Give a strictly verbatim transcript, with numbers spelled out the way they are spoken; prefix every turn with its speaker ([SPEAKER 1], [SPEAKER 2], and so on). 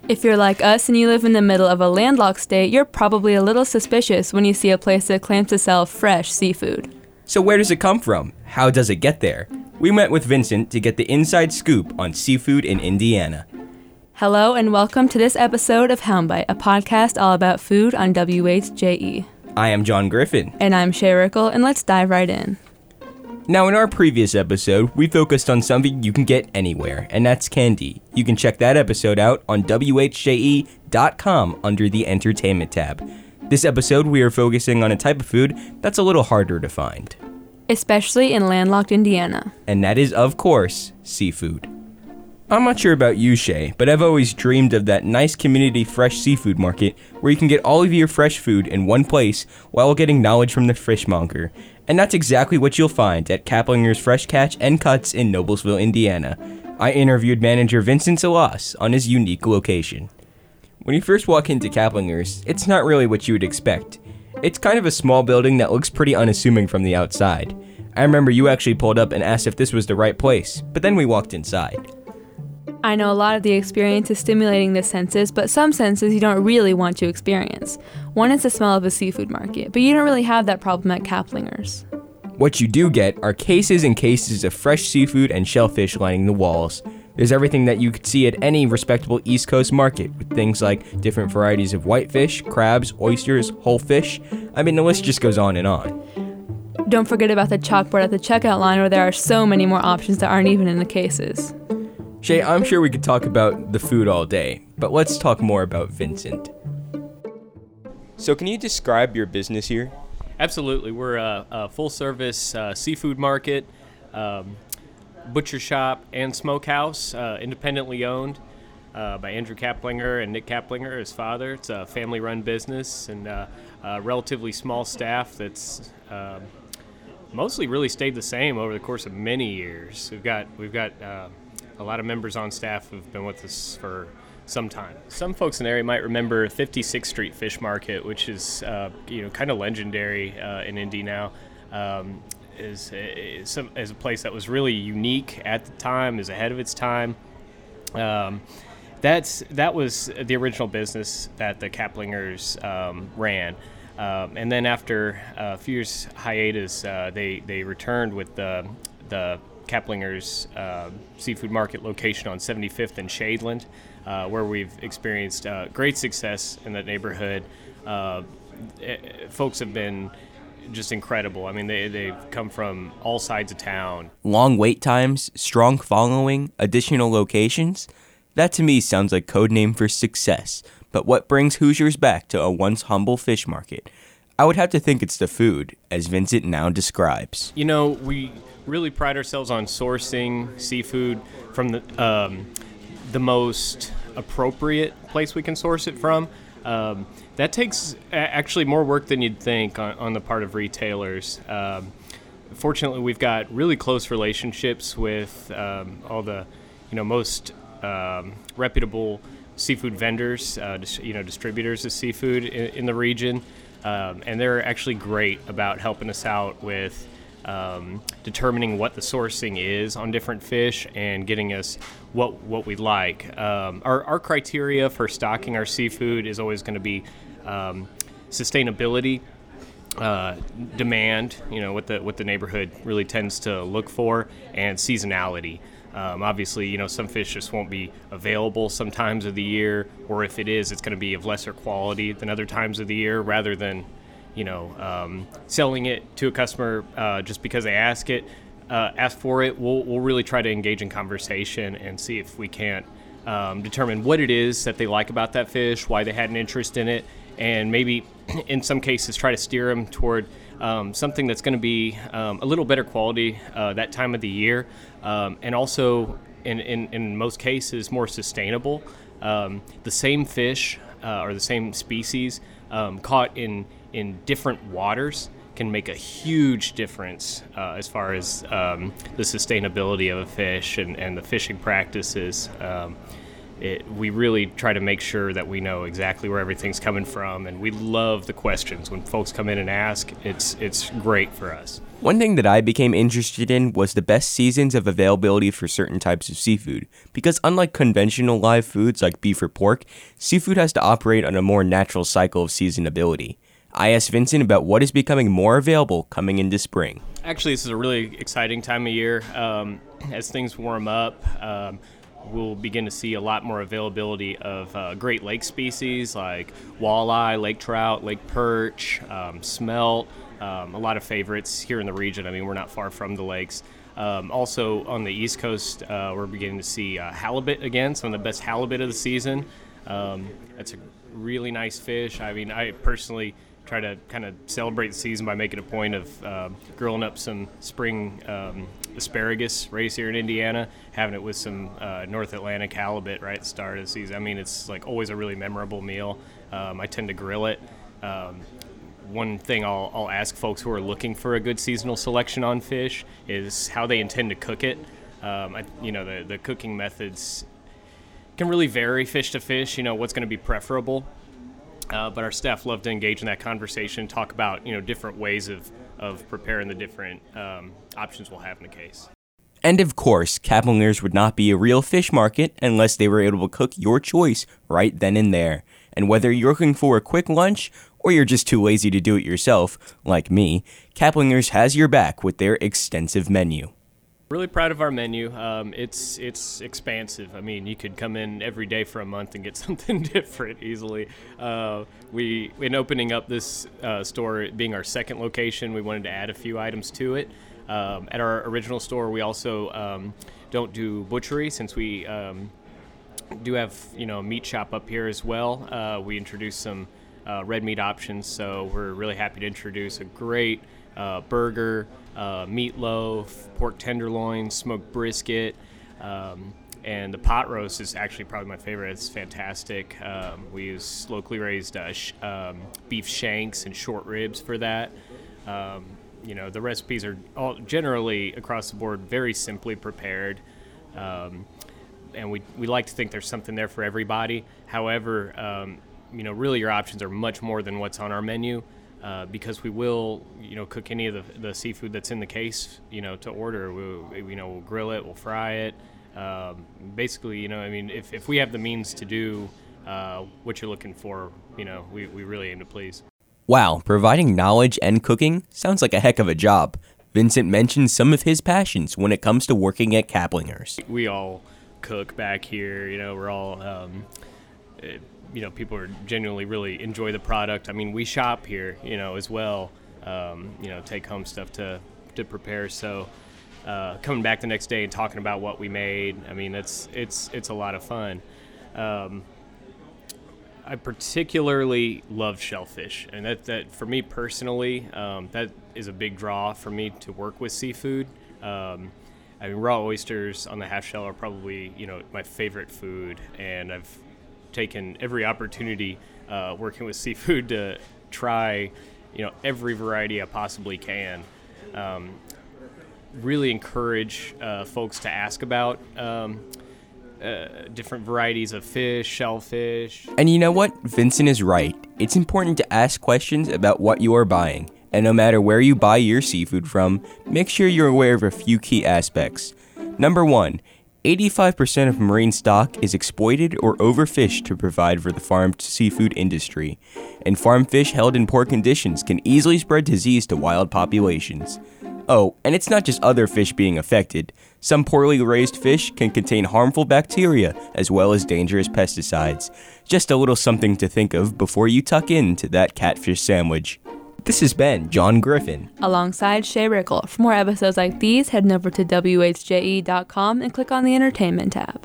[SPEAKER 1] If you're like us and you live in the middle of a landlocked state, you're probably a little suspicious when you see a place that claims to sell fresh seafood.
[SPEAKER 2] So where does it come from? How does it get there? We met with Vincent to get the inside scoop on seafood in Indiana.
[SPEAKER 1] Hello and welcome to this episode of Houndbite, a podcast all about food on W H J E.
[SPEAKER 2] I am John Griffin.
[SPEAKER 1] And I'm Shay Rickle, and let's dive right in.
[SPEAKER 2] Now, in our previous episode, we focused on something you can get anywhere, and that's candy. You can check that episode out on W H J E dot com under the Entertainment tab. This episode, we are focusing on a type of food that's a little harder to find.
[SPEAKER 1] Especially in landlocked Indiana.
[SPEAKER 2] And that is, of course, seafood. I'm not sure about you, Shay, but I've always dreamed of that nice community fresh seafood market where you can get all of your fresh food in one place while getting knowledge from the fishmonger. And that's exactly what you'll find at Kaplinger's Fresh Catch and Cuts in Noblesville, Indiana. I interviewed manager Vincent Salas on his unique location. When you first walk into Kaplinger's, it's not really what you would expect. It's kind of a small building that looks pretty unassuming from the outside. I remember you actually pulled up and asked if this was the right place, but then we walked inside.
[SPEAKER 1] I know a lot of the experience is stimulating the senses, but some senses you don't really want to experience. One is the smell of a seafood market, but you don't really have that problem at Kaplinger's.
[SPEAKER 2] What you do get are cases and cases of fresh seafood and shellfish lining the walls. There's everything that you could see at any respectable East Coast market, with things like different varieties of whitefish, crabs, oysters, whole fish. I mean, the list just goes on and on.
[SPEAKER 1] Don't forget about the chalkboard at the checkout line where there are so many more options that aren't even in the cases.
[SPEAKER 2] Shay, I'm sure we could talk about the food all day, but let's talk more about Vincent. So can you describe your business here?
[SPEAKER 3] Absolutely. We're a, a full-service uh, seafood market, um, butcher shop, and smokehouse, uh, independently owned uh, by Andrew Kaplinger and Nick Kaplinger, his father. It's a family-run business and uh, a relatively small staff that's uh, mostly really stayed the same over the course of many years. We've got we've got uh, a lot of members on staff who've been with us for some time. Some folks in the area might remember fifty-sixth Street Fish Market, which is uh, you know kind of legendary uh, in Indy now. Um, is, is, some, is a place that was really unique at the time, is ahead of its time. Um, that's that was the original business that the Kaplingers um, ran. Um, and then after a few years hiatus, uh, they, they returned with the the Kaplinger's uh, seafood market location on seventy-fifth and Shadeland, uh, where we've experienced uh, great success in that neighborhood. Uh, it, folks have been just incredible. I mean, they, they've come from all sides of town.
[SPEAKER 2] Long wait times, strong following, additional locations. That to me sounds like code name for success. But what brings Hoosiers back to a once humble fish market? I would have to think it's the food, as Vincent now describes.
[SPEAKER 3] You know, we really pride ourselves on sourcing seafood from the um, the most appropriate place we can source it from. Um, that takes a- actually more work than you'd think on, on the part of retailers. Um, fortunately, we've got really close relationships with um, all the, you know, most um, reputable seafood vendors, uh, dis- you know, distributors of seafood in, in the region. Um, and they're actually great about helping us out with um, determining what the sourcing is on different fish and getting us what what we like. Um, our, our criteria for stocking our seafood is always going to be um, sustainability, uh, demand, you know, what the what the neighborhood really tends to look for, and seasonality. Um, obviously, you know, some fish just won't be available some times of the year, or if it is, it's going to be of lesser quality than other times of the year, rather than, you know, um, selling it to a customer uh, just because they ask it, uh, ask for it. We'll we'll really try to engage in conversation and see if we can't um, determine what it is that they like about that fish, why they had an interest in it, and maybe in some cases try to steer them toward Um, something that's going to be um, a little better quality uh, that time of the year, um, and also in, in, in most cases more sustainable. Um, the same fish uh, or the same species um, caught in, in different waters can make a huge difference uh, as far as um, the sustainability of a fish and, and the fishing practices. Um, it, we really try to make sure that we know exactly where everything's coming from, and we love the questions. When folks come in and ask, it's it's great for us.
[SPEAKER 2] One thing that I became interested in was the best seasons of availability for certain types of seafood, because unlike conventional live foods like beef or pork, seafood has to operate on a more natural cycle of seasonability. I asked Vincent about what is becoming more available coming into spring.
[SPEAKER 3] Actually, this is a really exciting time of year. Um, as things warm up, um, we'll begin to see a lot more availability of uh, Great Lake species like walleye, lake trout, lake perch, um, smelt, um, a lot of favorites here in the region. I mean, we're not far from the lakes. Um, also, on the East Coast, uh, we're beginning to see uh, halibut again, some of the best halibut of the season. Um, it's a really nice fish. I mean, I personally try to kind of celebrate the season by making a point of uh, grilling up some spring um, asparagus raised here in Indiana, having it with some uh, North Atlantic halibut right at the start of the season. I mean, it's like always a really memorable meal. Um, I tend to grill it. Um, one thing I'll, I'll ask folks who are looking for a good seasonal selection on fish is how they intend to cook it. Um, I, you know, the, the cooking methods can really vary fish to fish, you know, what's going to be preferable. Uh, but our staff love to engage in that conversation, talk about, you know, different ways of, of preparing the different um, options we'll have in a case.
[SPEAKER 2] And of course, Kaplinger's would not be a real fish market unless they were able to cook your choice right then and there. And whether you're looking for a quick lunch or you're just too lazy to do it yourself, like me, Kaplinger's has your back with their extensive menu.
[SPEAKER 3] Really proud of our menu. Um, it's it's expansive. I mean, you could come in every day for a month and get something different easily. Uh, we, in opening up this uh, store, being our second location, we wanted to add a few items to it. Um, at our original store, we also um, don't do butchery, since we um, do have, you know, a meat shop up here as well. Uh, we introduced some uh, red meat options, so we're really happy to introduce a great uh, burger, uh, meatloaf, pork tenderloin, smoked brisket, um, and the pot roast is actually probably my favorite. It's fantastic. Um, we use locally raised uh, sh- um, beef shanks and short ribs for that. Um, you know, the recipes are all generally across the board very simply prepared. Um, and we we like to think there's something there for everybody. However, um, you know, really your options are much more than what's on our menu, uh, because we will, you know, cook any of the, the seafood that's in the case, you know, to order. We'll, you know, we'll grill it, we'll fry it. Um, basically, you know, I mean, if, if we have the means to do uh, what you're looking for, you know, we, we really aim to please.
[SPEAKER 2] Wow, providing knowledge and cooking sounds like a heck of a job. Vincent mentioned some of his passions when it comes to working at Kaplinger's.
[SPEAKER 3] We all cook back here, you know, we're all, um, uh, you know, people are genuinely really enjoy the product. I mean, we shop here, you know, as well, um, you know, take home stuff to, to prepare. So uh, coming back the next day and talking about what we made, I mean, it's, it's, it's a lot of fun. Um, I particularly love shellfish, and that, that for me personally, um, that is a big draw for me to work with seafood. Um, I mean, raw oysters on the half shell are probably, you know, my favorite food, and I've taken every opportunity uh, working with seafood to try, you know, every variety I possibly can. Um, really encourage uh, folks to ask about um, Uh, different varieties of fish, shellfish.
[SPEAKER 2] And you know what? Vincent is right. It's important to ask questions about what you are buying. And no matter where you buy your seafood from, make sure you're aware of a few key aspects. Number one, eighty-five percent of marine stock is exploited or overfished to provide for the farmed seafood industry. And farm fish held in poor conditions can easily spread disease to wild populations. Oh, and it's not just other fish being affected. Some poorly raised fish can contain harmful bacteria as well as dangerous pesticides. Just a little something to think of before you tuck into that catfish sandwich. This has been John Griffin,
[SPEAKER 1] alongside Shay Rickle. For more episodes like these, head over to W H J E dot com and click on the Entertainment tab.